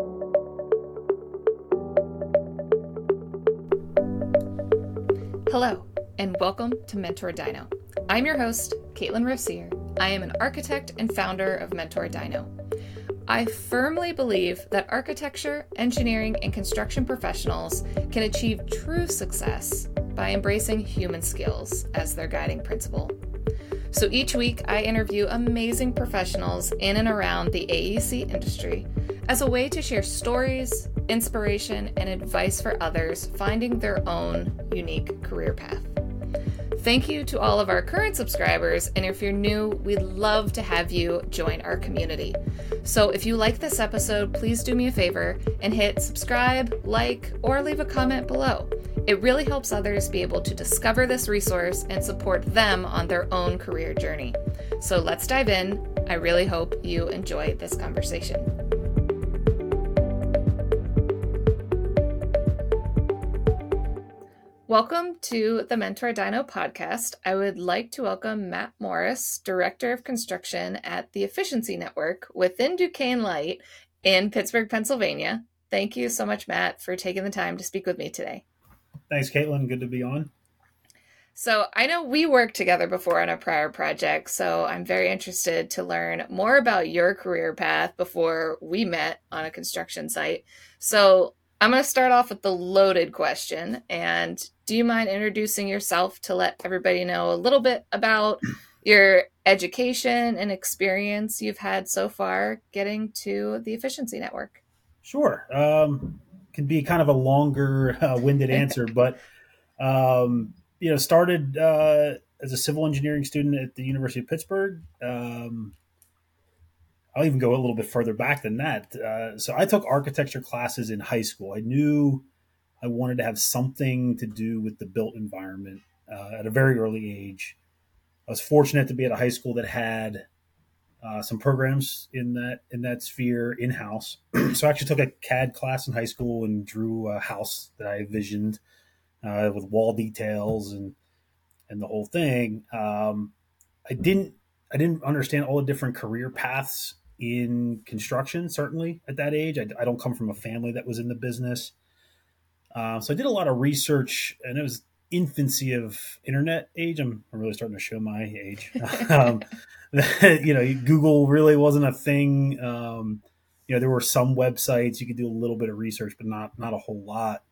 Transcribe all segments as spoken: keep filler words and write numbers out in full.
Hello, and welcome to Mentor Dino. I'm your host, Caitlin Rossier. I am an architect and founder of Mentor Dino. I firmly believe that architecture, engineering, and construction professionals can achieve true success by embracing human skills as their guiding principle. So each week, I interview amazing professionals in and around the A E C industry as a way to share stories, inspiration, and advice for others finding their own unique career path. Thank you to all of our current subscribers, and if you're new, we'd love to have you join our community. So if you like this episode, please do me a favor and hit subscribe, like, or leave a comment below. It really helps others be able to discover this resource and support them on their own career journey. So let's dive in. I really hope you enjoy this conversation. Welcome to the Mentor Dino podcast. I would like to welcome Matt Morris, Director of Construction at the Efficiency Network within Duquesne Light in Pittsburgh, Pennsylvania. Thank you so much, Matt, for taking the time to speak with me today. Thanks, Caitlin. Good to be on. So I know we worked together before on a prior project, so I'm very interested to learn more about your career path before we met on a construction site. So I'm going to start off with the loaded question. And do you mind introducing yourself to let everybody know a little bit about your education and experience you've had so far getting to the Efficiency Network? Sure. Um, can be kind of a longer uh, winded answer, but, um, you know, started uh, as a civil engineering student at the University of Pittsburgh. Um, I'll even go a little bit further back than that. Uh, so I took architecture classes in high school. I knew I wanted to have something to do with the built environment uh, at a very early age. I was fortunate to be at a high school that had uh, some programs in that in that sphere in-house. So I actually took a C A D class in high school and drew a house that I visioned uh, with wall details and and the whole thing. Um, I didn't I didn't understand all the different career paths in construction, certainly at that age. I, I don't come from a family that was in the business. Uh, so I did a lot of research, and it was infancy of internet age. I'm, I'm really starting to show my age. um, you know, Google really wasn't a thing. Um, you know, there were some websites you could do a little bit of research, but not not a whole lot.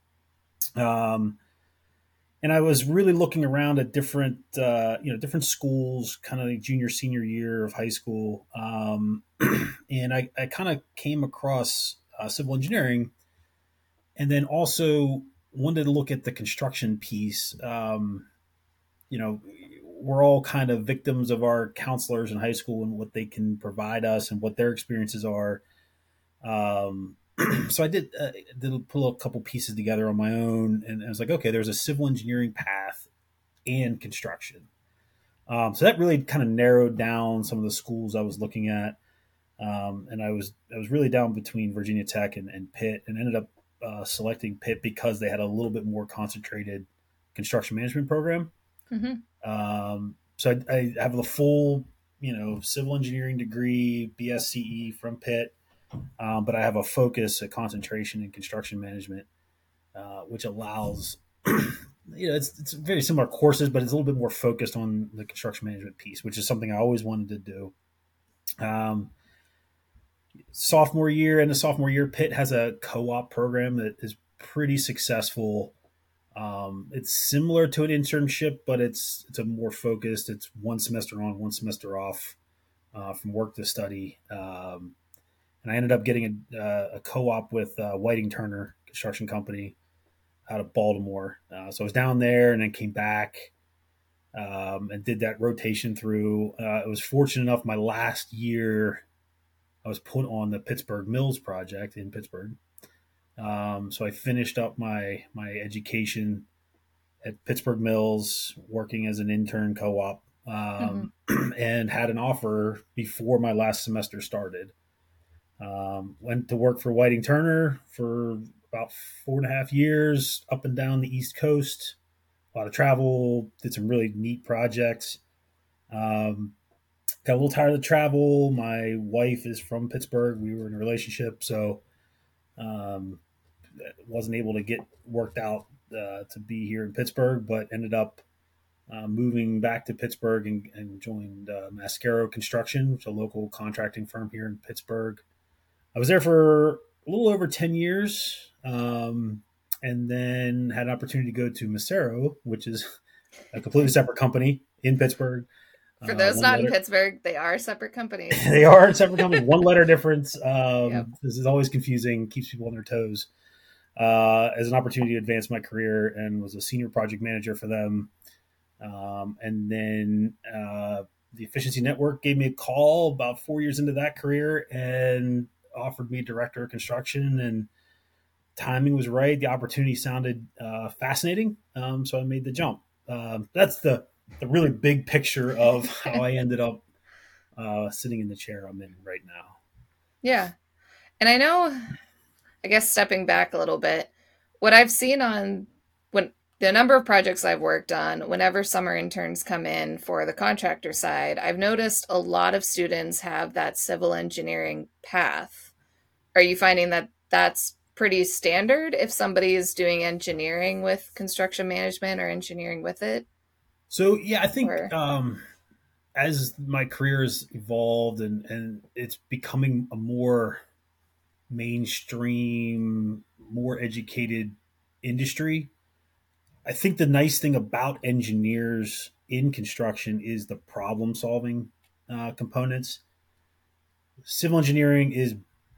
Um, and I was really looking around at different, uh, you know, different schools, kind of like junior, senior year of high school. Um, and I, I kind of came across uh, civil engineering, and then also wanted to look at the construction piece. Um, you know, we're all kind of victims of our counselors in high school and what they can provide us and what their experiences are. Um, so I did, uh, did pull a couple pieces together on my own, and I was like, okay, there's a civil engineering path and construction. Um, so that really kind of narrowed down some of the schools I was looking at. Um, and I was, I was really down between Virginia Tech and, and Pitt, and ended up uh, selecting Pitt because they had a little bit more concentrated construction management program. Mm-hmm. Um, so I, I have the full, you know, civil engineering degree, B S C E from Pitt. Um, but I have a focus, a concentration in construction management, uh, which allows, you know, it's, it's very similar courses, but it's a little bit more focused on the construction management piece, which is something I always wanted to do. Um, sophomore year and the sophomore year, Pitt has a co-op program that is pretty successful. Um, it's similar to an internship, but it's it's a more focused. It's one semester on, one semester off uh, from work to study. Um, And I ended up getting a, uh, a co-op with uh, Whiting Turner Construction Company out of Baltimore. Uh, so I was down there and then came back um, and did that rotation through. Uh, I was fortunate enough my last year I was put on the Pittsburgh Mills project in Pittsburgh. Um, so I finished up my my education at Pittsburgh Mills, working as an intern co-op, um, mm-hmm. and had an offer before my last semester started. Um, went to work for Whiting Turner for about four and a half years, up and down the East Coast. A lot of travel, did some really neat projects. Um, got a little tired of the travel. My wife is from Pittsburgh. We were in a relationship, so Um, wasn't able to get worked out uh, to be here in Pittsburgh, but ended up uh, moving back to Pittsburgh and, and joined uh, Mascaro Construction, which is a local contracting firm here in Pittsburgh. I was there for a little over ten years, um, and then had an opportunity to go to Macero, which is a completely separate company in Pittsburgh. For Uh, those one not in letter, Pittsburgh, they are separate companies. they are separate companies, one letter difference. Yep. Um, this is always confusing, keeps people on their toes. Uh, as an opportunity to advance my career, and was a senior project manager for them. Um, and then uh, the Efficiency Network gave me a call about four years into that career and offered me director of construction, and timing was right. The opportunity sounded uh, fascinating. Um, so I made the jump. Um, that's the, the really big picture of how I ended up uh, sitting in the chair I'm in right now. Yeah. And I know, I guess stepping back a little bit, what I've seen on when the number of projects I've worked on, whenever summer interns come in for the contractor side, I've noticed a lot of students have that civil engineering path. Are you finding that that's pretty standard if somebody is doing engineering with construction management or engineering with it? So, yeah, I think Or um, as my career has evolved and, and it's becoming a more mainstream, more educated industry, I think the nice thing about engineers in construction is the problem solving uh, components. Civil engineering is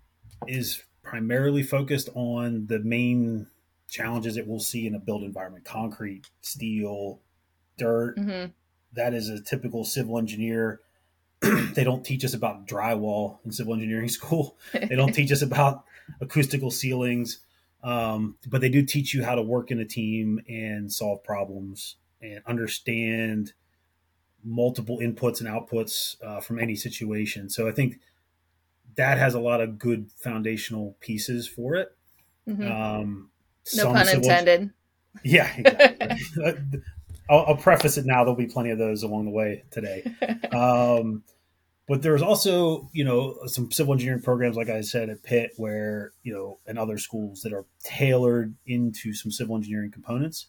is primarily focused on the main challenges that we'll see in a built environment: concrete, steel, dirt. mm-hmm. That is a typical civil engineer. They don't teach us about drywall in civil engineering school. They don't teach us about acoustical ceilings, um, but they do teach you how to work in a team and solve problems and understand multiple inputs and outputs uh, from any situation. So I think that has a lot of good foundational pieces for it. Mm-hmm. Um, No some pun civil, intended. yeah, exactly. I'll, I'll preface it now. There'll be plenty of those along the way today. Um, but there's also, you know, some civil engineering programs, like I said, at Pitt, where, you know, and other schools that are tailored into some civil engineering components.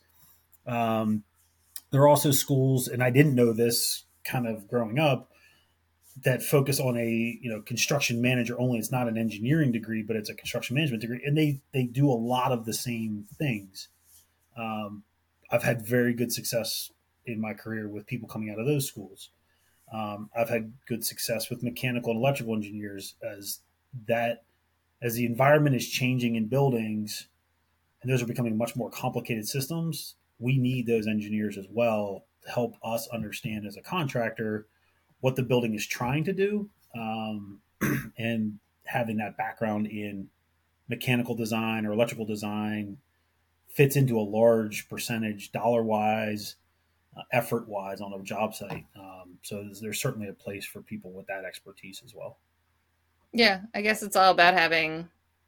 Um, there are also schools, and I didn't know this kind of growing up, that focus on a, you know, construction manager only. It's not an engineering degree, but it's a construction management degree, and they they do a lot of the same things. Um, I've had very good success in my career with people coming out of those schools. Um, I've had good success with mechanical and electrical engineers as that as the environment is changing in buildings, and those are becoming much more complicated systems. We need those engineers as well to help us understand as a contractor what the building is trying to do, um, and having that background in mechanical design or electrical design fits into a large percentage dollar wise, uh, effort wise on a job site. Um, so there's, there's certainly a place for people with that expertise as well. Yeah, I guess it's all about having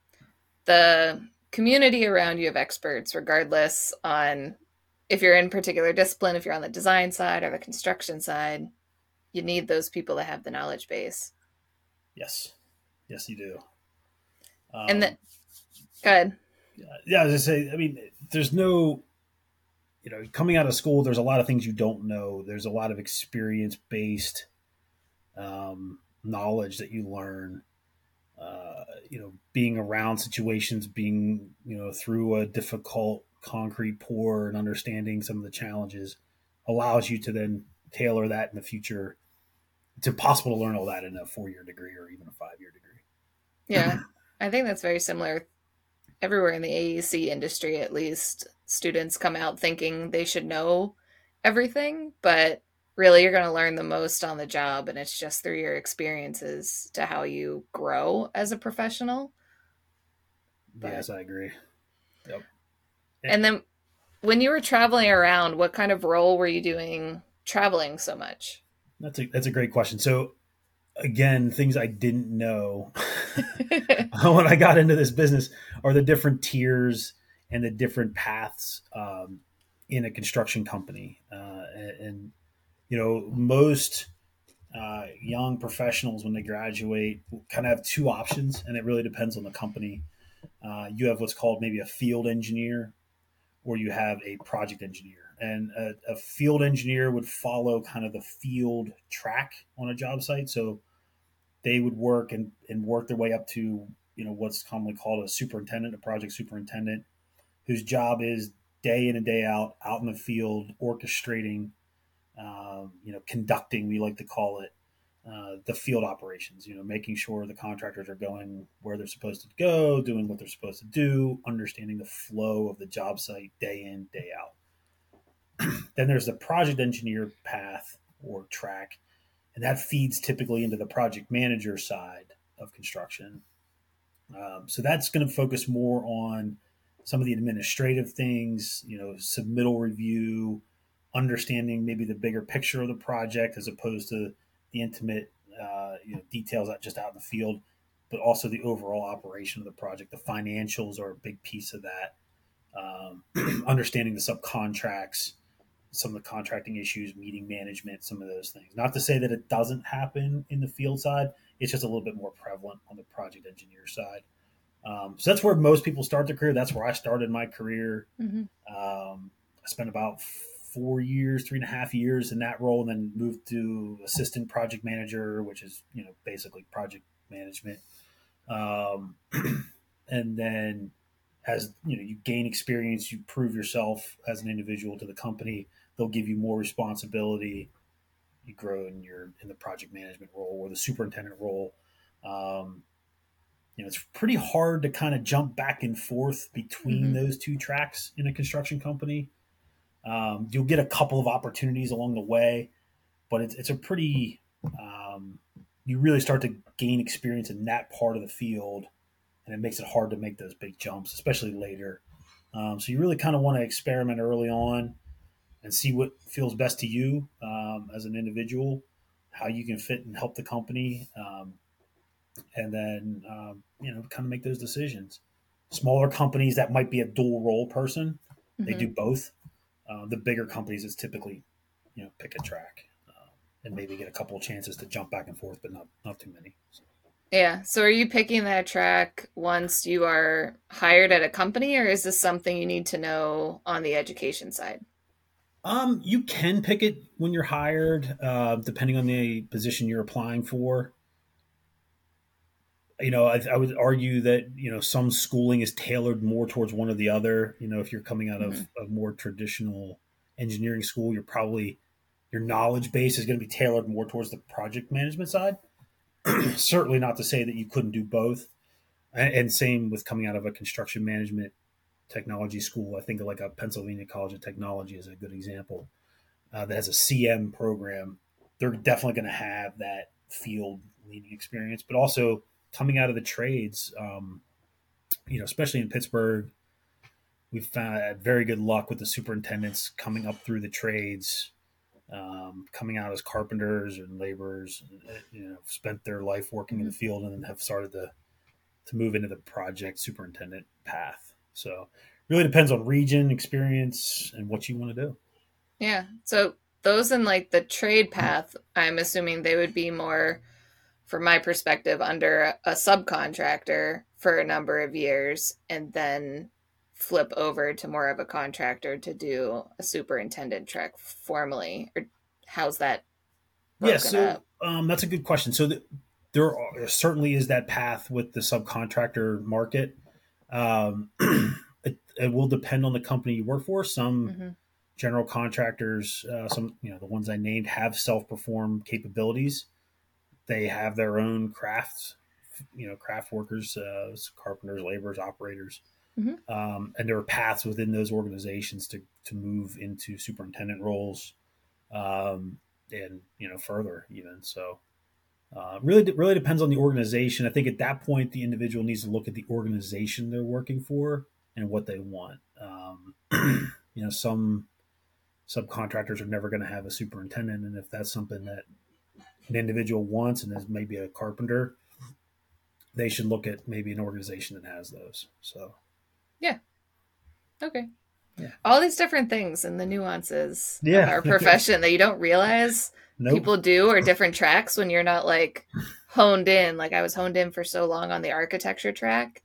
the community around you of experts, regardless on if you're in particular discipline, if you're on the design side or the construction side, you need those people that have the knowledge base. Yes. Yes, you do. And Um, then, go ahead. yeah, as I say, I mean, there's no, you know, coming out of school, there's a lot of things you don't know. There's a lot of experience based um, knowledge that you learn. Uh, you know, being around situations, being, you know, through a difficult concrete pour and understanding some of the challenges allows you to then tailor that in the future. It's impossible to learn all that in a four year degree or even a five year degree. Yeah, I think that's very similar everywhere in the A E C industry, at least. Students come out thinking they should know everything, but really you're going to learn the most on the job, and it's just through your experiences to how you grow as a professional. But Yes, I agree. Yep. and then when you were traveling around, what kind of role were you doing traveling so much? That's a that's a great question. So again, things I didn't know when I got into this business are the different tiers and the different paths um, in a construction company. Uh, and, and, you know, most uh, young professionals when they graduate kind of have two options, and it really depends on the company. Uh, you have what's called maybe a field engineer, or you have a project engineer. And a, a field engineer would follow kind of the field track on a job site. So they would work and, and work their way up to, you know, what's commonly called a superintendent, a project superintendent, whose job is day in and day out, out in the field, orchestrating, um, you know, conducting, we like to call it, uh, the field operations, you know, making sure the contractors are going where they're supposed to go, doing what they're supposed to do, understanding the flow of the job site day in, day out. Then there's the project engineer path or track, and that feeds typically into the project manager side of construction. Um, so that's going to focus more on some of the administrative things, you know, submittal review, understanding maybe the bigger picture of the project as opposed to the intimate uh, you know, details that just out in the field, but also the overall operation of the project. The financials are a big piece of that. Um, understanding the subcontracts, some of the contracting issues, meeting management, some of those things. Not to say that it doesn't happen in the field side. It's just a little bit more prevalent on the project engineer side. Um, so that's where most people start their career. That's where I started my career. Mm-hmm. Um, I spent about four years, three and a half years in that role, and then moved to assistant project manager, which is, you know, basically project management. Um, and then as you know, you gain experience, you prove yourself as an individual to the company. They'll give you more responsibility. You grow in your in the project management role or the superintendent role. Um, you know, it's pretty hard to kind of jump back and forth between mm-hmm. those two tracks in a construction company. Um, you'll get a couple of opportunities along the way, but it's it's a pretty um, you really start to gain experience in that part of the field, and it makes it hard to make those big jumps, especially later. Um, so you really kind of want to experiment early on and see what feels best to you um, as an individual, how you can fit and help the company, um, and then um, you know, kind of make those decisions. Smaller companies that might be a dual role person, mm-hmm. they do both. Uh, the bigger companies is typically, you know, pick a track uh, and maybe get a couple of chances to jump back and forth, but not not too many. So. Yeah. So are you picking that track once you are hired at a company, or is this something you need to know on the education side? Um, you can pick it when you're hired, uh, depending on the position you're applying for. You know, I, I would argue that, you know, some schooling is tailored more towards one or the other. You know, if you're coming out mm-hmm. of a more traditional engineering school, you're probably, your knowledge base is going to be tailored more towards the project management side. Certainly not to say that you couldn't do both. And, and same with coming out of a construction management technology school. I think like a Pennsylvania College of Technology is a good example uh, that has a C M program. They're definitely going to have that field leading experience, but also coming out of the trades, um, you know, especially in Pittsburgh, we've had very good luck with the superintendents coming up through the trades, um, coming out as carpenters and laborers, you know, spent their life working in the field and then have started to to move into the project superintendent path. So really depends on region, experience, and what you want to do. Yeah. So those in like the trade path, I'm assuming they would be more, from my perspective, under a subcontractor for a number of years and then flip over to more of a contractor to do a superintendent track formally. Or how's that broken yeah, so, up? Um, that's a good question. So the, there are, certainly is that path with the subcontractor market. Um, it, it will depend on the company you work for. Some mm-hmm. general contractors, uh, some, you know, the ones I named have self-perform capabilities. They have their own crafts, you know, craft workers, uh, carpenters, laborers, operators. Mm-hmm. Um, and there are paths within those organizations to, to move into superintendent roles um, and, you know, further even. So uh, really, really depends on the organization. I think at that point, the individual needs to look at the organization they're working for and what they want. Um, you know, some subcontractors are never going to have a superintendent. And if that's something that an individual wants and is maybe a carpenter, they should look at maybe an organization that has those. So, yeah. Okay. Yeah. All these different things and the nuances yeah. of our profession that you don't realize nope. people do, or different tracks when you're not like honed in. Like I was honed in for so long on the architecture track.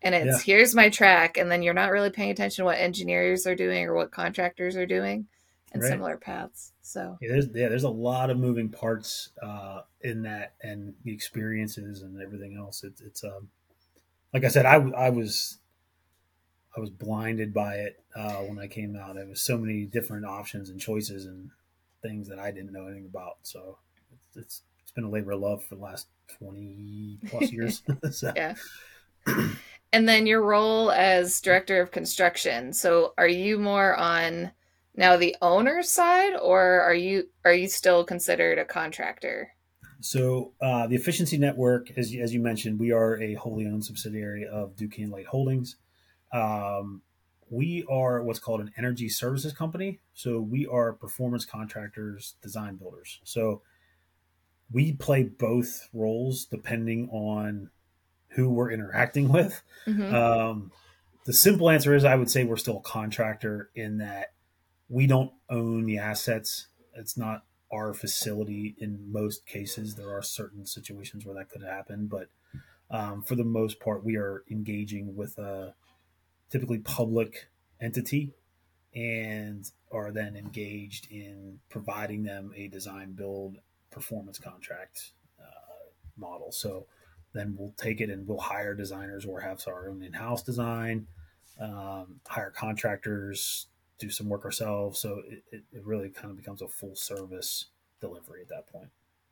and it's Yeah. here's my track, and then you're not really paying attention to what engineers are doing or what contractors are doing and Right. similar paths. So Yeah, there's yeah, there's a lot of moving parts uh, in that, and the experiences and everything else. It's it's um like I said, I I was I was blinded by it uh, when I came out. There was so many different options and choices and things that I didn't know anything about. So it's it's, it's been a labor of love for the last twenty plus years. So yeah. And then your role as director of construction. So are you more on now the owner's side, or are you are you still considered a contractor? So uh, the Efficiency Network, as, as you mentioned, we are a wholly owned subsidiary of Duquesne Light Holdings. Um, we are what's called an energy services company. So we are performance contractors, design builders. So we play both roles depending on who we're interacting with. Mm-hmm. Um, the simple answer is I would say we're still a contractor in that we don't own the assets. It's not our facility in most cases. There are certain situations where that could happen, but um, for the most part, we are engaging with a typically public entity and are then engaged in providing them a design build performance contract uh, model. So then we'll take it and we'll hire designers or have our own in-house design, um, hire contractors, do some work ourselves. So it, it, it really kind of becomes a full service delivery at that point.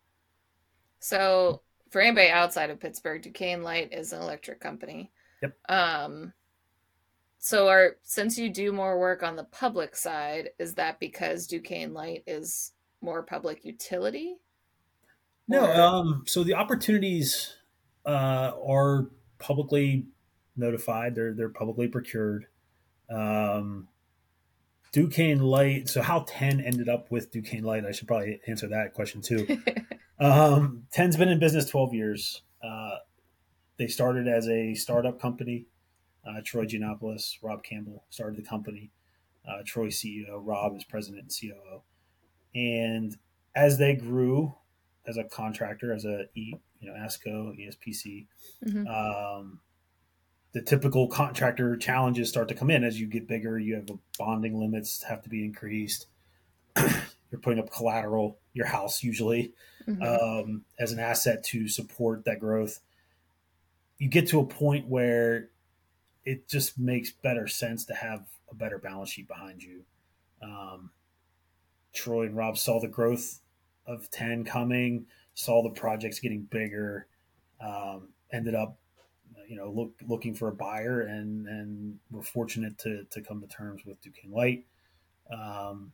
So for anybody outside of Pittsburgh, Duquesne Light is an electric company. Yep. Um, so are since you do more work on the public side, is that because Duquesne Light is more public utility? No, Or um, so the opportunities uh, are publicly notified. They're they're publicly procured. Um, Duquesne Light. So how ten ended up with Duquesne Light? I should probably answer that question too. Um, ten's been in business twelve years. Uh, they started as a startup company. Uh, Troy Giannopoulos, Rob Campbell started the company. Uh, Troy C E O, Rob is president and C O O. And as they grew as a contractor, as a E, you know, ASCO, E S P C, mm-hmm. um, the typical contractor challenges start to come in as you get bigger. You have bonding limits have to be increased. You're putting up collateral, your house usually, Mm-hmm. um, as an asset to support that growth. You get to a point where it just makes better sense to have a better balance sheet behind you. Um, Troy and Rob saw the growth of ten coming, saw the projects getting bigger, um, ended up, you know, look, looking for a buyer, and and were fortunate to to come to terms with Duquesne Light. Um,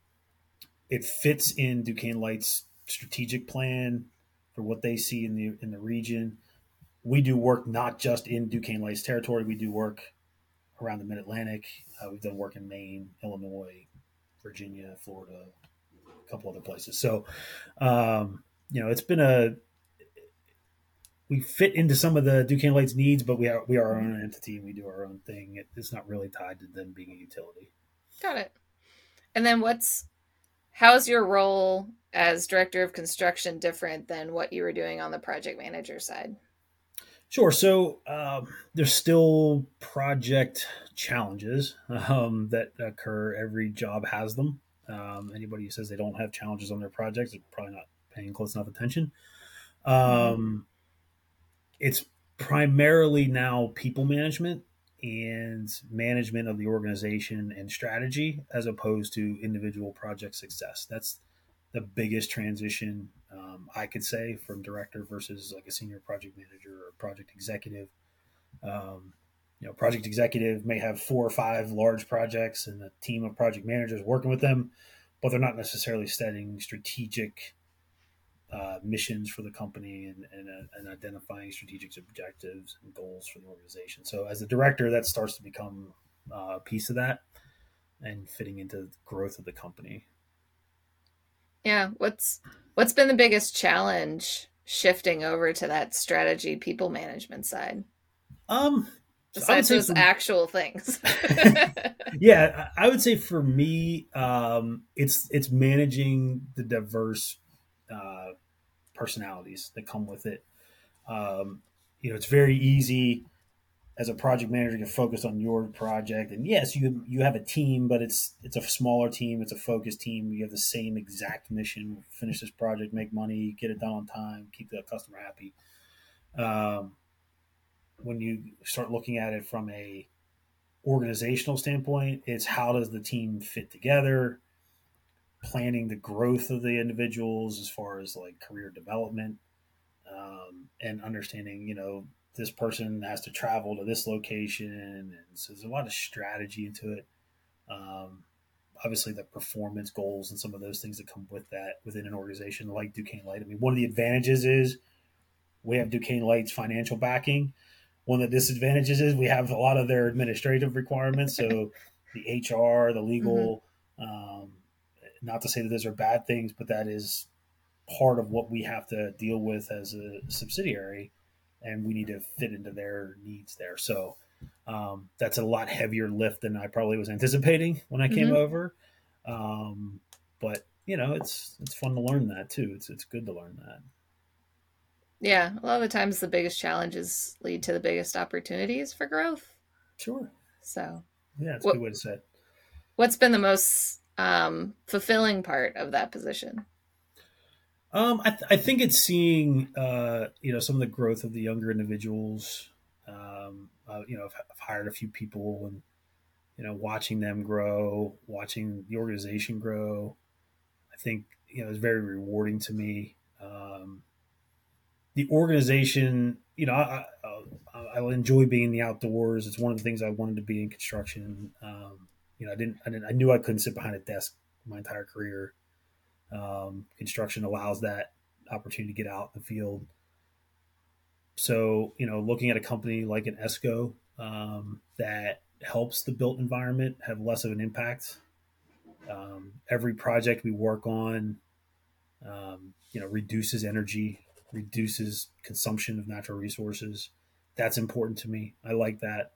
it fits in Duquesne Light's strategic plan for what they see in the in the region. We do work not just in Duquesne Light's territory. We do work around the Mid Atlantic. Uh, we've done work in Maine, Illinois, Virginia, Florida, a couple other places. So, um, you know, it's been a we fit into some of the Duquesne Light's needs, but we are we are our own entity and we do our own thing. It, it's not really tied to them being a utility. Got it. And then what's how's your role as director of construction different than what you were doing on the project manager side? Sure. So um, there's still project challenges um, that occur. Every job has them. Um, anybody who says they don't have challenges on their projects is probably not paying close enough attention. Mm-hmm. Um, it's primarily now people management and management of the organization and strategy as opposed to individual project success. That's the biggest transition um, I could say from director versus like a senior project manager or project executive. Um, you know, project executive may have four or five large projects and a team of project managers working with them, but they're not necessarily setting strategic uh, missions for the company and, and, uh, and identifying strategic objectives and goals for the organization. So as a director, that starts to become uh, a piece of that and fitting into the growth of the company. Yeah, what's what's been the biggest challenge shifting over to that strategy people management side Um, so I would besides say those for actual things? yeah, I would say for me, um, it's it's managing the diverse uh, personalities that come with it. Um, you know, it's very easy as a project manager, you're focused on your project, and yes, you you have a team, but it's it's a smaller team. It's a focused team. You have the same exact mission: finish this project, make money, get it done on time, keep the customer happy. Um, when you start looking at it from a organizational standpoint, it's how does the team fit together, planning the growth of the individuals as far as like career development, um, and understanding, you know, this person has to travel to this location. And so there's a lot of strategy into it. Um, Obviously, the performance goals and some of those things that come with that within an organization like Duquesne Light. I mean, one of the advantages is we have Duquesne Light's financial backing. One of the disadvantages is we have a lot of their administrative requirements. So the H R, the legal, mm-hmm. um, not to say that those are bad things, but that is part of what we have to deal with as a subsidiary, and we need to fit into their needs there. So um, that's a lot heavier lift than I probably was anticipating when I came mm-hmm. over. Um, but you know, it's it's fun to learn that too. It's it's good to learn that. Yeah, a lot of the times the biggest challenges lead to the biggest opportunities for growth. Sure. So yeah, it's a good way to say it. What's been the most um, fulfilling part of that position? Um, I, th- I think it's seeing, uh, you know, some of the growth of the younger individuals. Um, uh, you know, I've, I've hired a few people, and you know, watching them grow, watching the organization grow. I think you know it's very rewarding to me. Um, the organization, you know, I, I, I enjoy being in the outdoors. It's one of the things I wanted to be in construction. Um, you know, I didn't, I didn't, I knew I couldn't sit behind a desk my entire career. Um, construction allows that opportunity to get out in the field. So, you know, looking at a company like an ESCO um, that helps the built environment have less of an impact. Um, every project we work on, um, you know, reduces energy, reduces consumption of natural resources. That's important to me. I like that.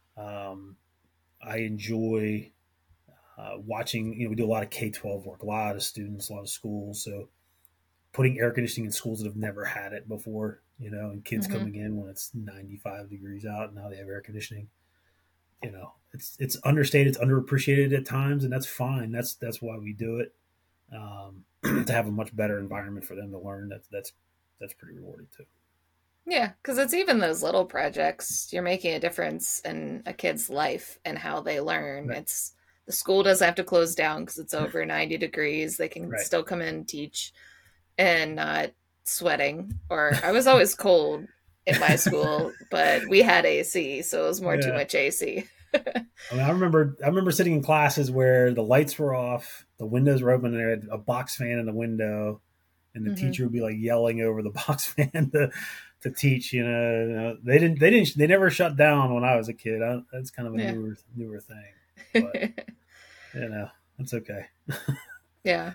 Um, I enjoy uh, watching, you know, we do a lot of K twelve work, a lot of students, a lot of schools. So putting air conditioning in schools that have never had it before, you know, and kids mm-hmm. coming in when it's ninety-five degrees out and now they have air conditioning. You know, it's it's understated, it's underappreciated at times, and that's fine. That's that's why we do it. Um, to have a much better environment for them to learn. That's that's that's pretty rewarding too. Yeah, because it's even those little projects. You're making a difference in a kid's life and how they learn. Right. It's the school doesn't have to close down because it's over ninety degrees. They can right. still come in and teach and not sweating. Or I was always cold in my school, but we had A C, so it was more yeah. too much A C. I mean, I remember I remember sitting in classes where the lights were off, the windows were open, and there had a box fan in the window, and the mm-hmm. teacher would be like yelling over the box fan to to teach. You know, they didn't they didn't they never shut down when I was a kid. I, that's kind of a yeah. newer newer thing, but you know, that's okay. Yeah.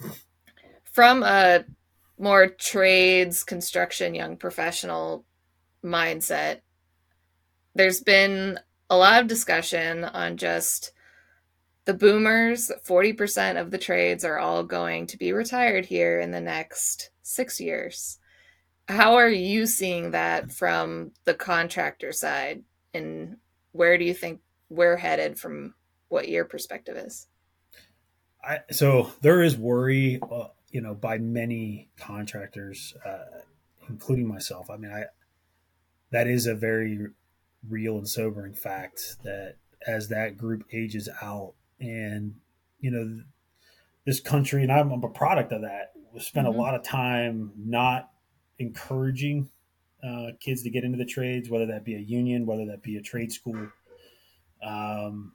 From a more trades, construction, young professional mindset, there's been a lot of discussion on just the boomers. forty percent of the trades are all going to be retired here in the next six years. How are you seeing that from the contractor side? And where do you think we're headed from what your perspective is? I, so there is worry, uh, you know, by many contractors, uh, including myself. I mean, I that is a very real and sobering fact that as that group ages out, and you know, this country, and I'm, I'm a product of that, we spent mm-hmm. a lot of time not encouraging uh, kids to get into the trades, whether that be a union, whether that be a trade school. Um,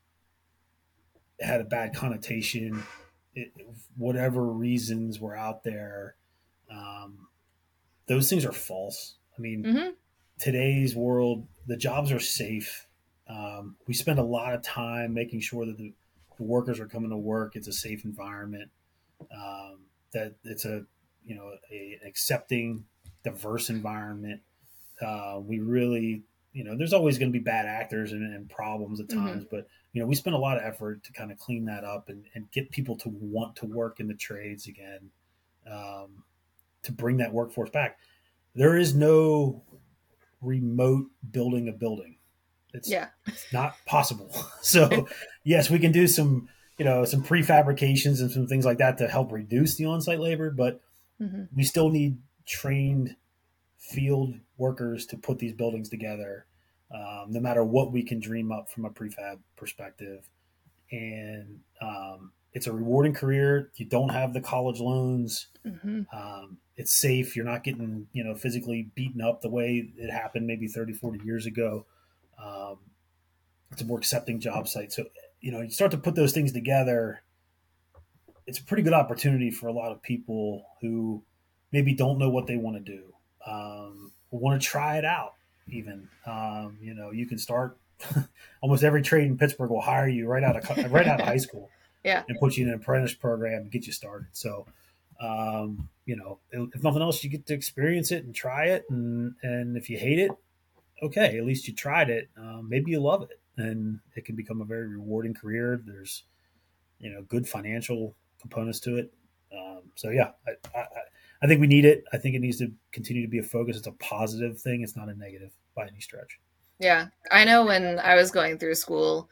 it had a bad connotation. It, whatever reasons were out there, um, those things are false. I mean, mm-hmm. today's world, the jobs are safe. Um, we spend a lot of time making sure that the, the workers are coming to work. It's a safe environment. Um, that it's a, you know, a, an accepting, diverse environment. Uh, we really, you know, there's always going to be bad actors and, and problems at times, mm-hmm. but you know, we spend a lot of effort to kind of clean that up and, and get people to want to work in the trades again, um, to bring that workforce back. There is no remote building a building. It's, Yeah. it's not possible. So yes, we can do some, you know, some prefabrications and some things like that to help reduce the on-site labor, but Mm-hmm. we still need trained field workers to put these buildings together, um, no matter what we can dream up from a prefab perspective. And um, it's a rewarding career. You don't have the college loans. Mm-hmm. Um, it's safe. You're not getting, you know, physically beaten up the way it happened maybe thirty, forty years ago. Um, it's a more accepting job site. So, you know, you start to put those things together. It's a pretty good opportunity for a lot of people who maybe don't know what they want to do, um, want to try it out. Even, um, you know, you can start. Almost every trade in Pittsburgh will hire you right out of right out of high school, Yeah. and put you in an apprentice program and get you started. So, um, you know, if nothing else, you get to experience it and try it, and and if you hate it, okay, at least you tried it. Um, maybe you love it, and it can become a very rewarding career. There's, you know, good financial components to it. Um, so yeah, I, I, I think we need it. I think it needs to continue to be a focus. It's a positive thing. It's not a negative by any stretch. Yeah. I know when I was going through school,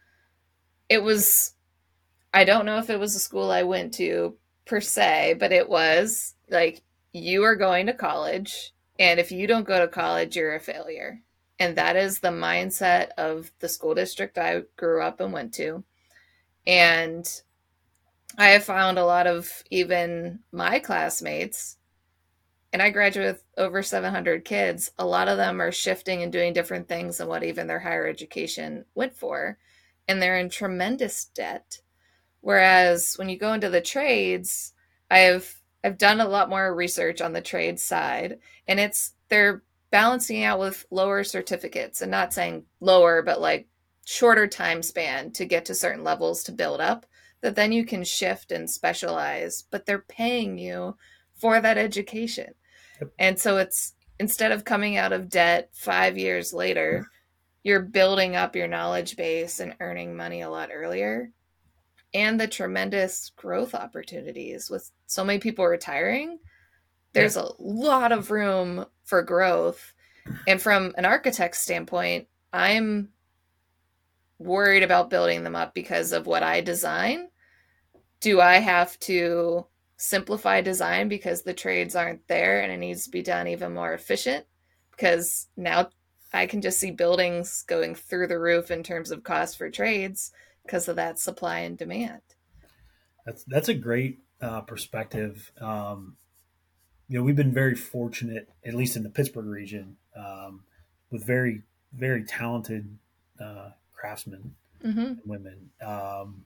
it was, I don't know if it was a school I went to per se, but it was like, you are going to college, and if you don't go to college, you're a failure. And that is the mindset of the school district I grew up and went to. And I have found a lot of even my classmates, and I graduate with over seven hundred kids, a lot of them are shifting and doing different things than what even their higher education went for. And they're in tremendous debt. Whereas when you go into the trades, I've I've done a lot more research on the trade side, and it's they're balancing out with lower certificates, and not saying lower, but like shorter time span to get to certain levels to build up, that then you can shift and specialize, but they're paying you for that education. Yep. And so it's, instead of coming out of debt five years later, you're building up your knowledge base and earning money a lot earlier. And the tremendous growth opportunities with so many people retiring, there's Yep. a lot of room for growth. And from an architect's standpoint, I'm worried about building them up because of what I design. Do I have to simplify design because the trades aren't there and it needs to be done even more efficient? Because now I can just see buildings going through the roof in terms of cost for trades because of that supply and demand. That's that's a great uh, perspective. Um, you know, we've been very fortunate, at least in the Pittsburgh region, um, with very very talented uh, craftsmen Mm-hmm. and women. Um,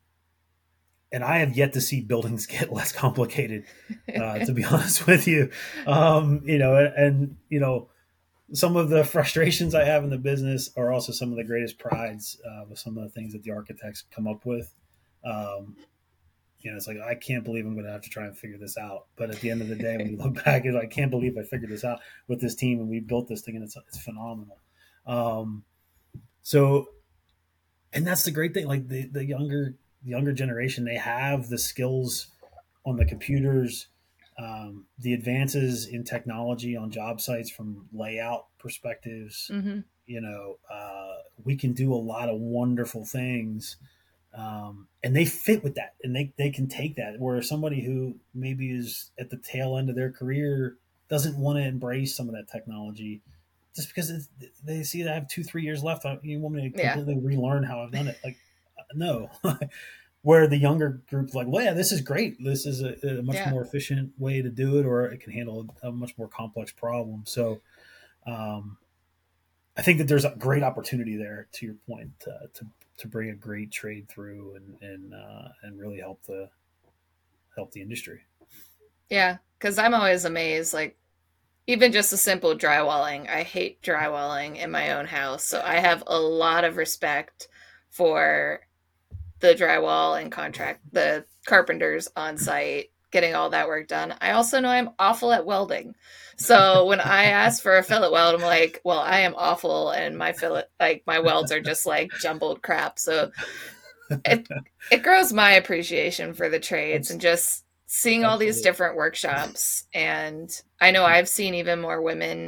and I have yet to see buildings get less complicated. Uh, to be honest with you, um, you know, and, and you know, some of the frustrations I have in the business are also some of the greatest prides uh, with some of the things that the architects come up with. Um, you know, it's like, I can't believe I'm going to have to try and figure this out. But at the end of the day, when you look back, it's like, I can't believe I figured this out with this team and we built this thing, and it's it's phenomenal. Um, so, and that's the great thing. Like the, the younger the younger generation, they have the skills on the computers, um, the advances in technology on job sites from layout perspectives. Mm-hmm. You know, uh, we can do a lot of wonderful things, um, and they fit with that, and they, they can take that. Where somebody who maybe is at the tail end of their career doesn't want to embrace some of that technology just because it's, they see that I have two, three years left. You want me to Yeah. completely relearn how I've done it? Like, no. Where the younger group's like, well, yeah, this is great. This is a, a much Yeah. more efficient way to do it, or it can handle a much more complex problem. So, um, I think that there's a great opportunity there, to your point, uh, to to bring a great trade through and and uh, and really help the help the industry. Yeah, because I'm always amazed, like, even just a simple drywalling. I hate drywalling in my own house, so I have a lot of respect for the drywall and contract, the carpenters on site getting all that work done. I also know I'm awful at welding. So when I ask for a fillet weld, I'm like, well, I am awful, and my fillet, like my welds are just like jumbled crap. So it it grows my appreciation for the trades and just seeing all these Absolutely. different workshops. And I know I've seen even more women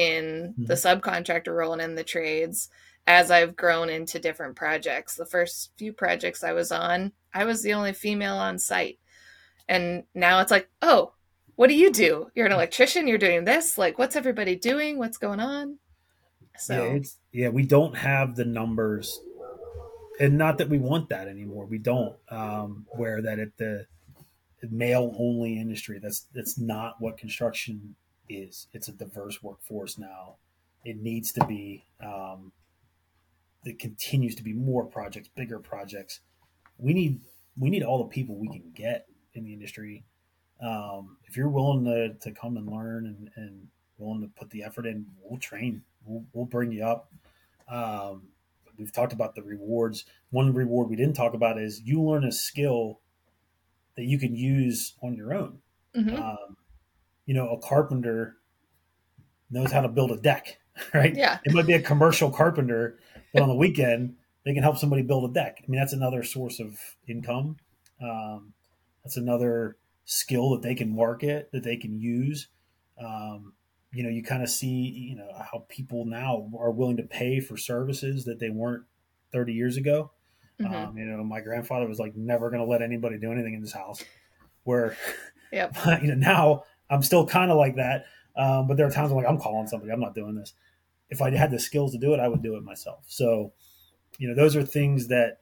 in Mhm. the subcontractor role and in the trades as I've grown into different projects. The first few projects I was on, I was the only female on site. And now it's like, oh, what do you do? You're an electrician, you're doing this. Like, what's everybody doing? What's going on? Yeah, So, it's yeah, we don't have the numbers, and not that we want that anymore. We don't. Um, where that at the male only industry, that's that's not what construction is. It's a diverse workforce now. It needs to be. Um, it continues to be more projects, bigger projects. We need we need all the people we can get in the industry. Um, if you're willing to, to come and learn and, and willing to put the effort in, we'll train. We'll, we'll bring you up. Um, we've talked about the rewards. One reward we didn't talk about is you learn a skill that you can use on your own. mm-hmm. Um, you know, a carpenter knows how to build a deck, right? Yeah. It might be a commercial carpenter, but on the weekend they can help somebody build a deck. I mean, that's another source of income. Um, that's another skill that they can market, that they can use. Um, you know, you kind of see, you know, how people now are willing to pay for services that they weren't thirty years ago. Mm-hmm. Um, you know, my grandfather was like never going to let anybody do anything in his house. Where, Yep. you know, now I'm still kind of like that. Um, but there are times I'm like, I'm calling somebody. I'm not doing this. If I had the skills to do it, I would do it myself. So, you know, those are things that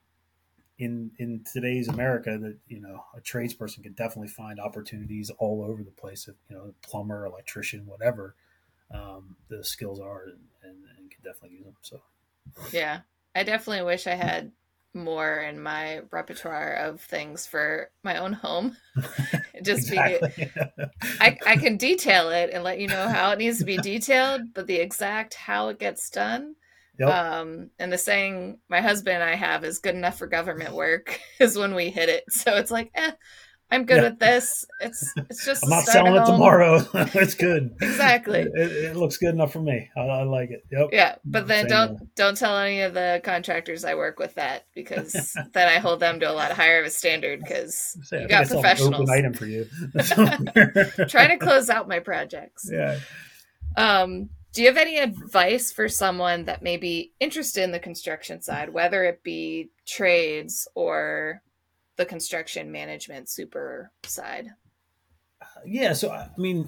in in today's America that, you know, a tradesperson can definitely find opportunities all over the place. If, you know, plumber, electrician, whatever um, the skills are, and, and, and can definitely use them. So, Yeah. I definitely wish I had more in my repertoire of things for my own home. Just be exactly. I, I can detail it and let you know how it needs to be detailed, but the exact how it gets done. Yep. Um, and the saying my husband and I have is good enough for government work is when we hit it. So it's like, eh, I'm good Yeah. with this. It's it's just I'm to not start a selling it home. tomorrow. It's good. Exactly. It, it looks good enough for me. I, I like it. Yep. Yeah, but then Same don't way. don't tell any of the contractors I work with that, because then I hold them to a lot higher of a standard, because Say, you I think I got still have an open professionals item for you. trying to close out my projects. Yeah. Um, do you have any advice for someone that may be interested in the construction side, whether it be trades or the construction management super side? Yeah. So, I mean,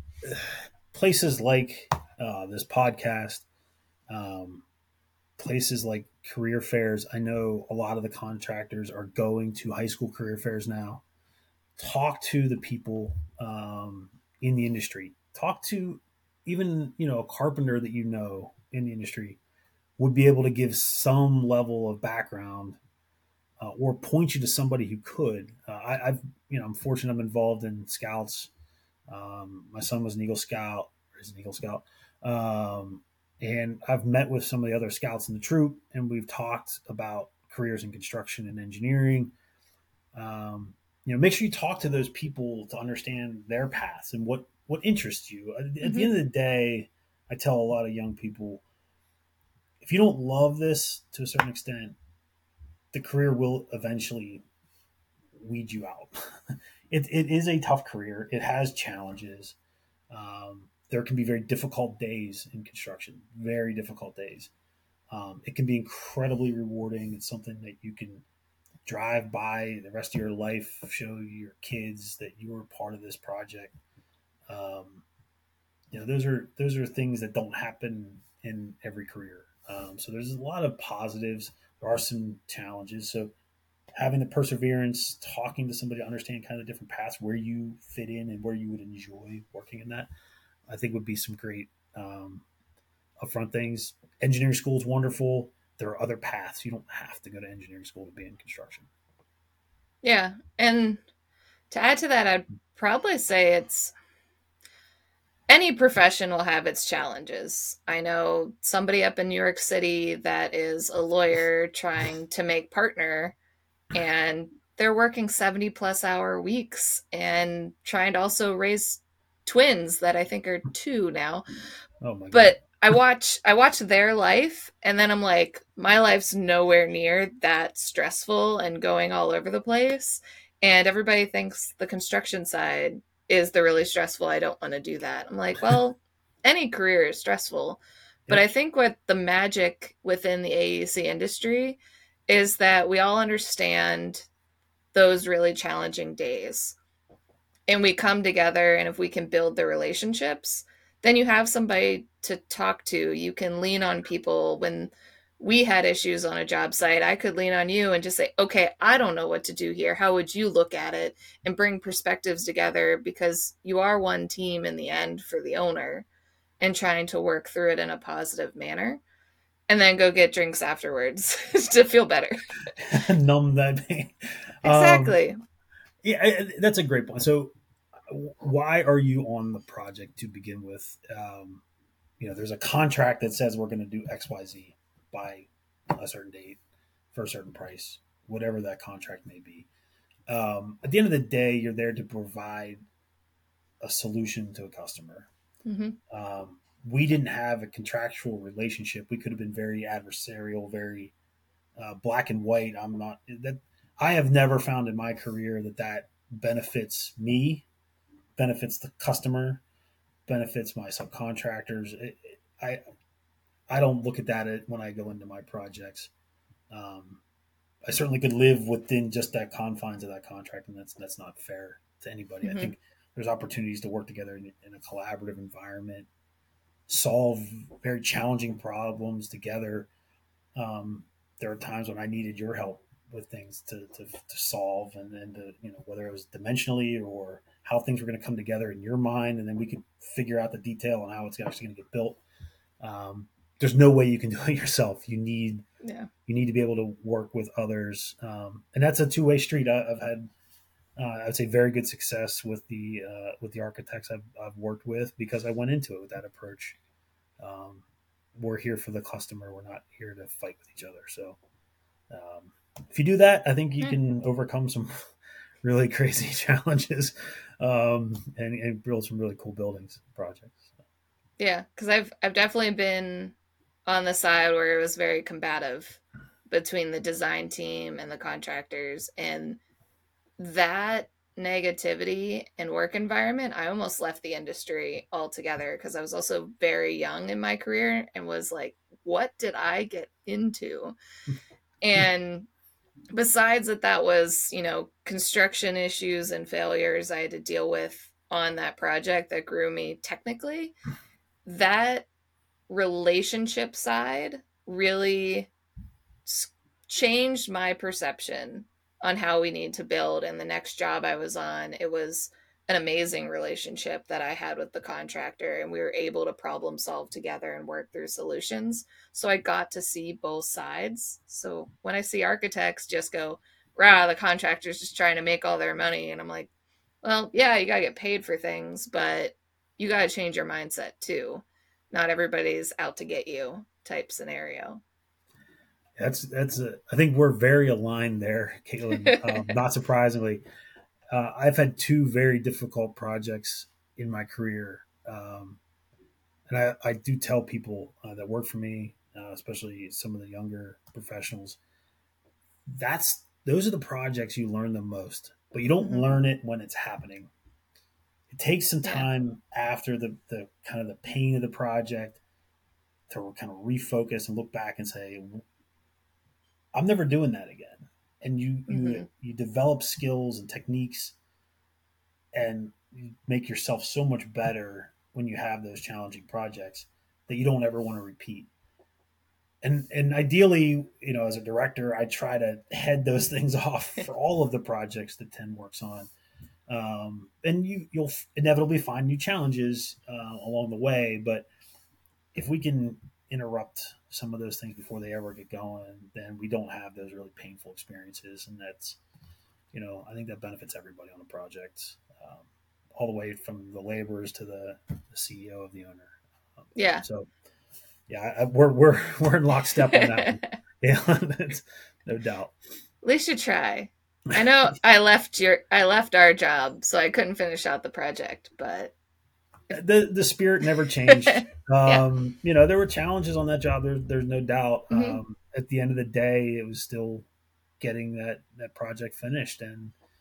places like uh, this podcast, um, places like career fairs, I know a lot of the contractors are going to high school career fairs now. Talk to the people um, in the industry. Talk to even, you know, a carpenter that you know in the industry would be able to give some level of background uh, or point you to somebody who could. Uh, I, I've, you know, I'm fortunate I'm involved in scouts. Um, my son was an Eagle Scout, or is an Eagle Scout. Um, and I've met with some of the other scouts in the troop, and we've talked about careers in construction and engineering. Um, you know, make sure you talk to those people to understand their paths and what, what interests you. At Mm-hmm. the end of the day, I tell a lot of young people, if you don't love this to a certain extent, the career will eventually weed you out. it, it is a tough career. It has challenges. Um, there can be very difficult days in construction, very difficult days. Um, it can be incredibly rewarding. It's something that you can drive by the rest of your life, show your kids that you were part of this project. Um, you know, those are those are things that don't happen in every career. Um, so there's a lot of positives. There are some challenges. So having the perseverance, talking to somebody to understand kind of different paths where you fit in and where you would enjoy working in that, I think would be some great um, upfront things. Engineering school is wonderful. There are other paths. You don't have to go to engineering school to be in construction. Yeah, and to add to that, I'd probably say it's any profession will have its challenges. I know somebody up in New York City that is a lawyer trying to make partner, and they're working seventy plus hour weeks and trying to also raise twins that I think are two now. Oh my god. But I watch I watch their life, and then I'm like, my life's nowhere near that stressful and going all over the place. And everybody thinks the construction side is the really stressful. I don't want to do that. I'm like, well, any career is stressful. But Yep. I think what the magic within the A E C industry is that we all understand those really challenging days and we come together, and if we can build the relationships, then you have somebody to talk to. You can lean on people. When we had issues on a job site, I could lean on you and just say, okay, I don't know what to do here, how would you look at it, and bring perspectives together, because you are one team in the end for the owner, and trying to work through it in a positive manner, and then go get drinks afterwards to feel better. Numb that pain. Um, Exactly. yeah, that's a great point. So, why are you on the project to begin with? Um, you know, there's a contract that says we're going to do X, Y, Z by a certain date for a certain price, whatever that contract may be. Um, at the end of the day, you're there to provide a solution to a customer. Mm-hmm. Um, we didn't have a contractual relationship. We could have been very adversarial, very uh, black and white. I'm not that. I have never found in my career that that benefits me, benefits the customer, benefits my subcontractors. It, it, I I don't look at that when I go into my projects. Um, I certainly could live within just that confines of that contract, and that's that's not fair to anybody. I Mm-hmm. think there's opportunities to work together in, in a collaborative environment, solve very challenging problems together. Um, there are times when I needed your help with things to, to, to solve, and then to, you know, whether it was dimensionally or how things were going to come together in your mind, and then we could figure out the detail on how it's actually going to get built. Um, there's no way you can do it yourself. You need Yeah. you need to be able to work with others, um, and that's a two way street. I, I've had uh, I would say very good success with the uh, with the architects I've, I've worked with, because I went into it with that approach. Um, we're here for the customer. We're not here to fight with each other. So um, if you do that, I think you Yeah. can overcome some really crazy challenges, um, and, and build some really cool buildings projects. Yeah, because I've I've definitely been on the side where it was very combative between the design team and the contractors, and that negativity and work environment, I almost left the industry altogether, because I was also very young in my career and was like, what did I get into? And besides that, that was, you know, construction issues and failures I had to deal with on that project that grew me technically. That relationship side really changed my perception on how we need to build. And the next job I was on, it was an amazing relationship that I had with the contractor, and we were able to problem solve together and work through solutions. So I got to see both sides. So when I see architects just go, rah, the contractor's just trying to make all their money, and I'm like, well, yeah, you got to get paid for things, but you got to change your mindset too. Not everybody's out to get you type scenario. That's that's a, I think we're very aligned there, Caitlin. Um, not surprisingly, uh, I've had two very difficult projects in my career, um, and I, I do tell people uh, that work for me, uh, especially some of the younger professionals, that's those are the projects you learn the most, but you don't Mm-hmm. learn it when it's happening. It takes some Yeah. time after the, the kind of the pain of the project to kind of refocus and look back and say, I'm never doing that again. And you you Mm-hmm. you develop skills and techniques, and you make yourself so much better when you have those challenging projects that you don't ever want to repeat. And and ideally, you know, as a director, I try to head those things off for all of the projects that Ten works on. Um, and you you'll inevitably find new challenges uh, along the way, but if we can interrupt some of those things before they ever get going, then we don't have those really painful experiences, and that's, you know, I think that benefits everybody on the project, um, all the way from the laborers to the, the C E O of the owner. Um, Yeah. so yeah, I, we're we're we're in lockstep on that one. At Yeah, no doubt. least you try. I know I left your I left our job, so I couldn't finish out the project, but the the spirit never changed. yeah. Um, you know, there were challenges on that job. There's there's no doubt. Mm-hmm. Um, at the end of the day, it was still getting that that project finished, and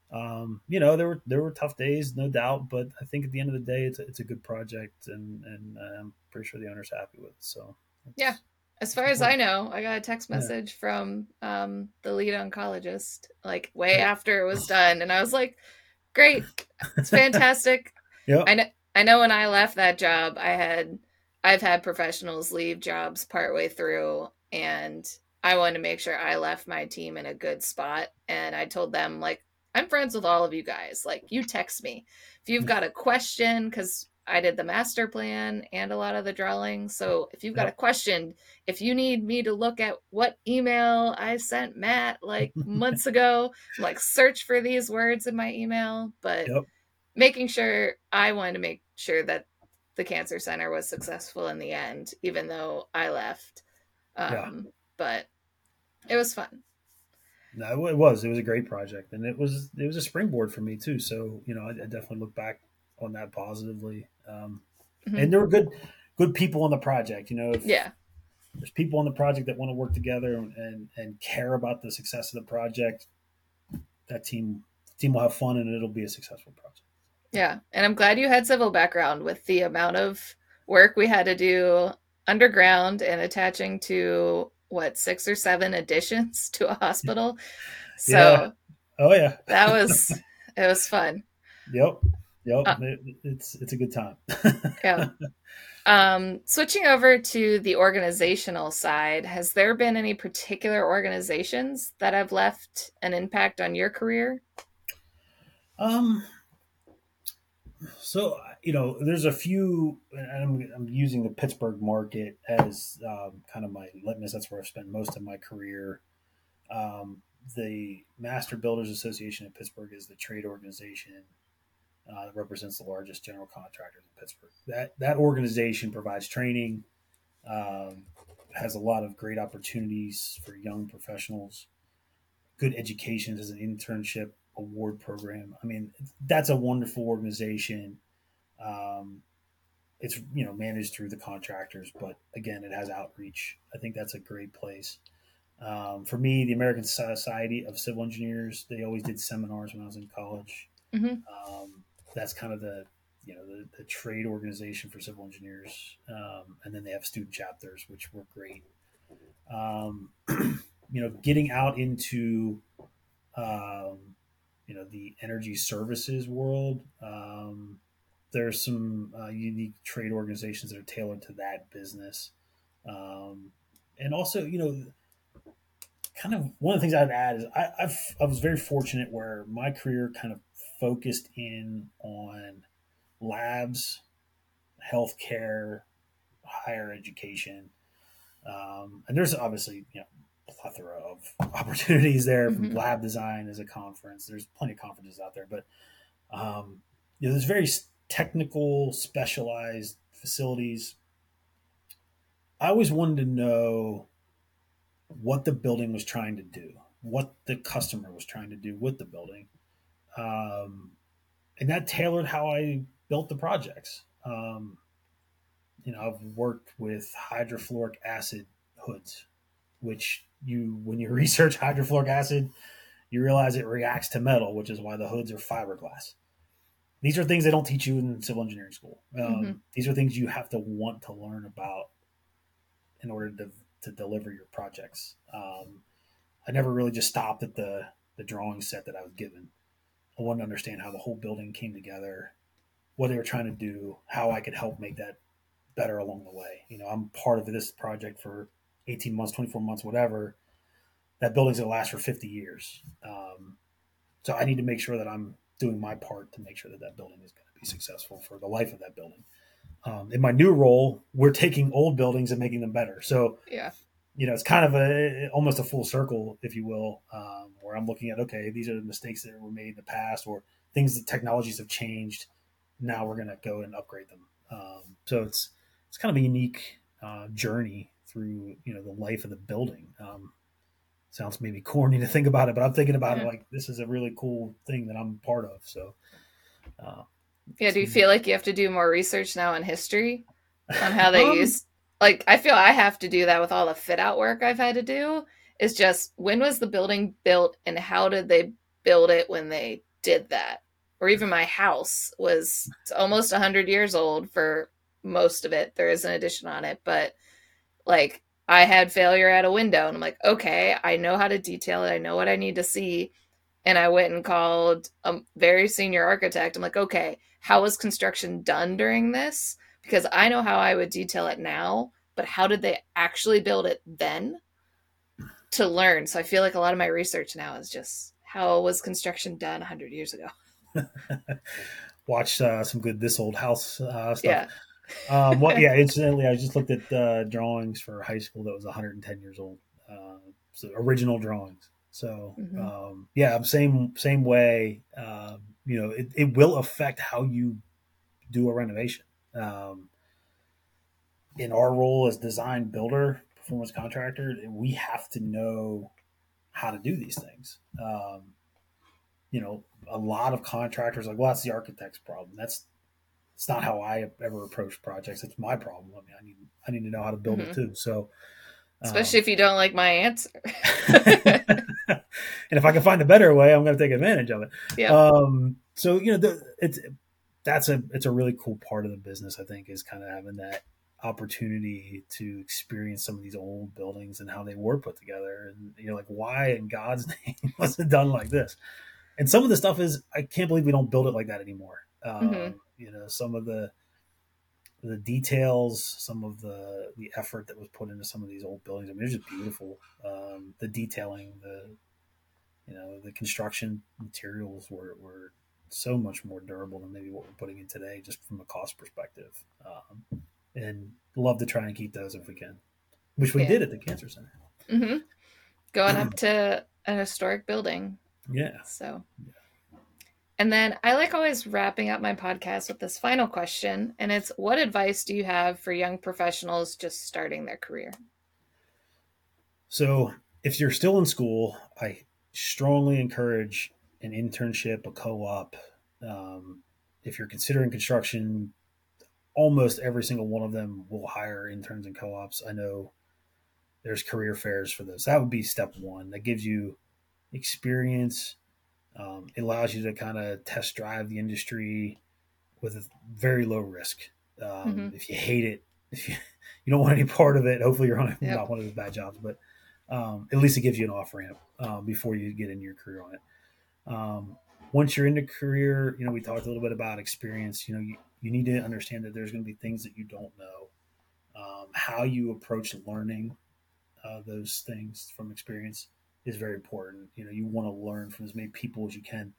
Um, you know, there were there were tough days, no doubt, but I think at the end of the day, it's a, it's a good project, and and uh, I'm pretty sure the owner's happy with it. So Yeah. it's As it's far as I important. know, I got a text Yeah, message from um, the lead oncologist like way great. after it was done, and I was like, "Great, it's fantastic." Yep. I know. I know when I left that job, I had I've had professionals leave jobs partway through, and I wanted to make sure I left my team in a good spot. And I told them like, I'm friends with all of you guys. Like, you text me if you've got a question, because I did the master plan and a lot of the drawings. So if you've got a Yep. question, if you need me to look at what email I sent Matt like months ago, like search for these words in my email. But Yep. making sure I wanted to make sure that the cancer center was successful in the end, even though I left. Yeah. Um, but it was fun. No, it was. It was a great project, and it was it was a springboard for me too. So you know, I, I definitely look back on that positively. Um, Mm-hmm. and there were good good people on the project. You know, if Yeah. there's people on the project that want to work together and, and and care about the success of the project, that team team will have fun, and it'll be a successful project. Yeah. And I'm glad you had civil background with the amount of work we had to do underground and attaching to what, six or seven additions to a hospital. Yeah. So Oh yeah. that was, it was fun. Yep. Yep. Uh, It, it's it's a good time. yeah. Um, switching over to the organizational side, has there been any particular organizations that have left an impact on your career? um. So you know, there's a few. And I'm I'm using the Pittsburgh market as um, kind of my litmus. That's where I've spent most of my career. Um, the Master Builders Association of Pittsburgh is the trade organization uh, that represents the largest general contractors in Pittsburgh. That that organization provides training, um, has a lot of great opportunities for young professionals, good education as an internship award program. I mean, that's a wonderful organization. Um, it's you know managed through the contractors, but again, it has outreach. I think that's a great place. Um, for me, the American Society of Civil Engineers, they always did seminars when I was in college. Mm-hmm. Um, that's kind of the you know the, the trade organization for civil engineers, um, and then they have student chapters, which were great. Um, you know, getting out into um, you know the energy services world. Um, there's some uh, unique trade organizations that are tailored to that business, um, and also you know kind of one of the things I'd add is I, I've I was very fortunate where my career kind of focused in on labs, healthcare, higher education, um, and there's obviously you know plethora of opportunities there from Mm-hmm. lab design as a conference. There's plenty of conferences out there, but um, you know there's very technical, specialized facilities. I always wanted to know what the building was trying to do, what the customer was trying to do with the building, um, and that tailored how I built the projects. Um, you know, I've worked with hydrofluoric acid hoods, which you, when you research hydrofluoric acid, you realize it reacts to metal, which is why the hoods are fiberglass. These are things they don't teach you in civil engineering school. Mm-hmm. Um, these are things you have to want to learn about in order to, to deliver your projects. Um, I never really just stopped at the, the drawing set that I was given. I wanted to understand how the whole building came together, what they were trying to do, how I could help make that better along the way. You know, I'm part of this project for eighteen months, twenty-four months, whatever. That building's going to last for fifty years. Um, so I need to make sure that I'm doing my part to make sure that that building is going to be successful for the life of that building. Um, in my new role, we're taking old buildings and making them better. So, Yeah. you know, it's kind of a almost a full circle, if you will, um, where I'm looking at, okay, these are the mistakes that were made in the past or things that technologies have changed. Now we're going to go and upgrade them. Um, so it's it's kind of a unique uh, journey through you know the life of the building. Um, sounds maybe corny to think about it, but I'm thinking about it Yeah. like this is a really cool thing that I'm part of. So uh, Yeah. it's Do you unique. feel like you have to do more research now on history on how they um, use? Like, I feel I have to do that with all the fit out work I've had to do. It's just when was the building built and how did they build it when they did that. Or even my house was almost one hundred years old for most of it. There is an addition on it, but like I had failure at a window and I'm like, okay, I know how to detail it. I know what I need to see. And I went and called a very senior architect. I'm like, okay, how was construction done during this? Because I know how I would detail it now, but how did they actually build it then to learn? So I feel like a lot of my research now is just how was construction done one hundred years ago? Watch uh, some good This Old House uh, stuff. Yeah. um, what? Yeah. Incidentally, I just looked at uh, drawings for high school that was one hundred ten years old. Uh, so original drawings. So Mm-hmm. um, yeah, same same way. Um, you know, it, it will affect how you do a renovation. Um, in our role as design builder, performance contractor, we have to know how to do these things. Um, you know, a lot of contractors are like, well, that's the architect's problem. That's it's not how I ever approach projects. It's my problem. I mean, I need I need to know how to build Mm-hmm. it too. So, especially um, if you don't like my answer. And if I can find a better way, I'm going to take advantage of it. Yeah. Um, so you know, the, it's that's a it's a really cool part of the business. I think is kind of having that opportunity to experience some of these old buildings and how they were put together, and you know, like why in God's name was it done like this? And some of the stuff is I can't believe we don't build it like that anymore. Um, mm-hmm. You know, some of the the details, some of the the effort that was put into some of these old buildings. I mean, they're just beautiful. Um, the detailing, the you know, the construction materials were, were so much more durable than maybe what we're putting in today, just from a cost perspective. Um, and love to try and keep those if we can, which we yeah. did at the Cancer Center. Mm-hmm. Going up to an historic building. Yeah. So. Yeah. And then I like always wrapping up my podcast with this final question, and it's, what advice do you have for young professionals just starting their career? So if you're still in school, I strongly encourage an internship, a co-op. Um, if you're considering construction, almost every single one of them will hire interns and co-ops. I know there's career fairs for this. That would be step one. That gives you experience. Um, it allows you to kind of test drive the industry with a very low risk. Um, mm-hmm. If you hate it, if you, you don't want any part of it, hopefully you're on yep. not one of those bad jobs, but um, at least it gives you an off ramp um, before you get into your career on it. Um, once you're into career, you know, we talked a little bit about experience. You know, you, you need to understand that there's going to be things that you don't know. Um, how you approach learning uh, those things from experience is very important. You know, you want to learn from as many people as you can.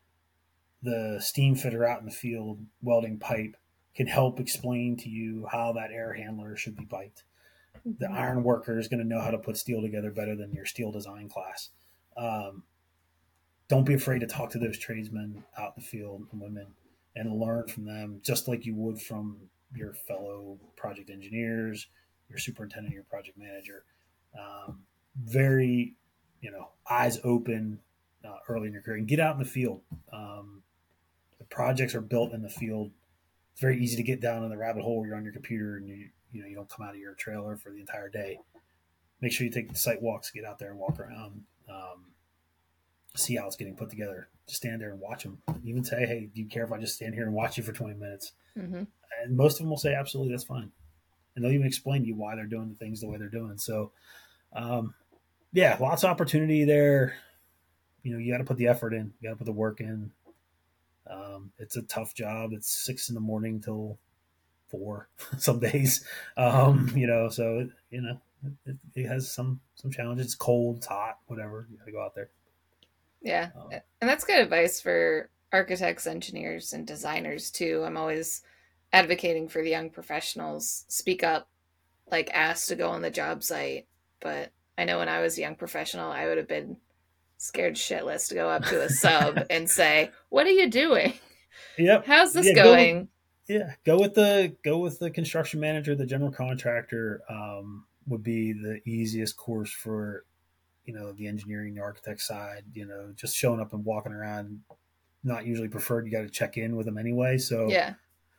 The steam fitter out in the field welding pipe can help explain to you how that air handler should be piped. Mm-hmm. The iron worker is going to know how to put steel together better than your steel design class. Um, don't be afraid to talk to those tradesmen out in the field and women and learn from them, just like you would from your fellow project engineers, your superintendent, your project manager. Um, very, you know, eyes open uh, early in your career, and get out in the field. Um, the projects are built in the field. It's very easy to get down in the rabbit hole where you're on your computer and you, you know, you don't come out of your trailer for the entire day. Make sure you take the site walks, get out there and walk around, um, see how it's getting put together. Just stand there and watch them. Even say, hey, do you care if I just stand here and watch you for twenty minutes? Mm-hmm. And most of them will say, absolutely, that's fine. And they'll even explain to you why they're doing the things the way they're doing. So, um, yeah, lots of opportunity there. You know, you got to put the effort in. You got to put the work in. Um, it's a tough job. It's six in the morning till four some days. Um, you know, so, it, you know, it, it has some, some challenges. It's cold, it's hot, whatever. You got to go out there. Yeah. Um, and that's good advice for architects, engineers, and designers too. I'm always advocating for the young professionals. Speak up, like ask to go on the job site. But I know when I was a young professional, I would have been scared shitless to go up to a sub and say, what are you doing? Yep. How's this yeah, going? Go, yeah. Go with the, go with the construction manager, the general contractor, um, would be the easiest course for, you know, the engineering, the architect side. You know, just showing up and walking around, not usually preferred. You got to check in with them anyway. So, yeah.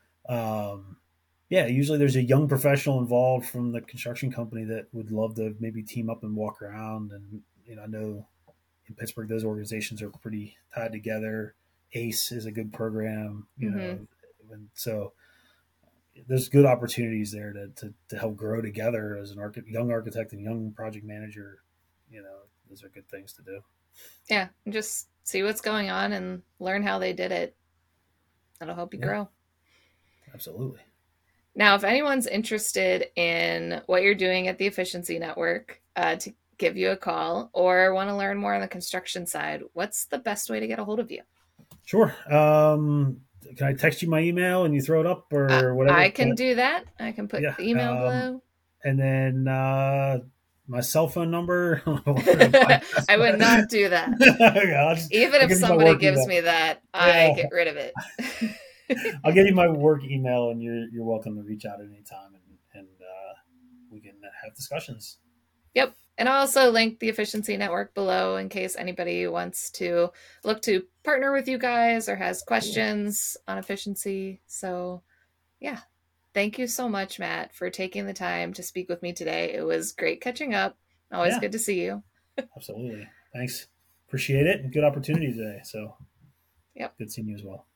Um, yeah, usually there's a young professional involved from the construction company that would love to maybe team up and walk around. And, you know, I know in Pittsburgh, those organizations are pretty tied together. ACE is a good program, you Mm-hmm. know, and so there's good opportunities there to, to, to help grow together as an arch- young architect and young project manager. You know, those are good things to do. Yeah, just see what's going on and learn how they did it. That'll help you Yeah, grow. absolutely. Now, if anyone's interested in what you're doing at the Efficiency Network, uh, to give you a call or want to learn more on the construction side, what's the best way to get a hold of you? Sure. Um, can I text you my email and you throw it up Uh, or whatever? I can do that. I can put Yeah. the email Um, below. and then uh, my cell phone number. I would not do that. just, Even if somebody gives email. me that, I yeah. get rid of it. I'll give you my work email, and you're you're welcome to reach out at any time, and and uh, we can have discussions. Yep. And I'll also link the Efficiency Network below in case anybody wants to look to partner with you guys or has questions on efficiency. So, yeah. Thank you so much, Matt, for taking the time to speak with me today. It was great catching up. Always yeah. good to see you. Absolutely. Thanks. Appreciate it. And good opportunity today. So, yep. Good seeing you as well.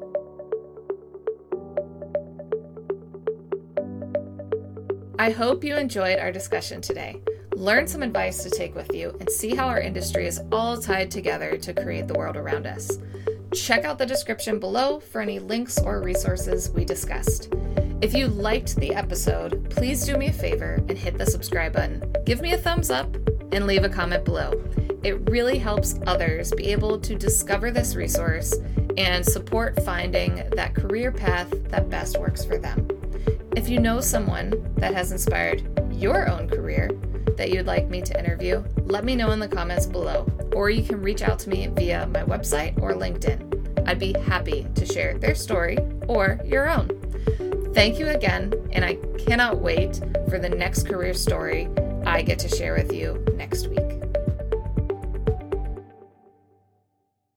I hope you enjoyed our discussion today. Learn some advice to take with you and see how our industry is all tied together to create the world around us. Check out the description below for any links or resources we discussed. If you liked the episode, please do me a favor and hit the subscribe button. Give me a thumbs up and leave a comment below. It really helps others be able to discover this resource and support finding that career path that best works for them. If you know someone that has inspired your own career that you'd like me to interview, let me know in the comments below, or you can reach out to me via my website or LinkedIn. I'd be happy to share their story or your own. Thank you again, and I cannot wait for the next career story I get to share with you next week.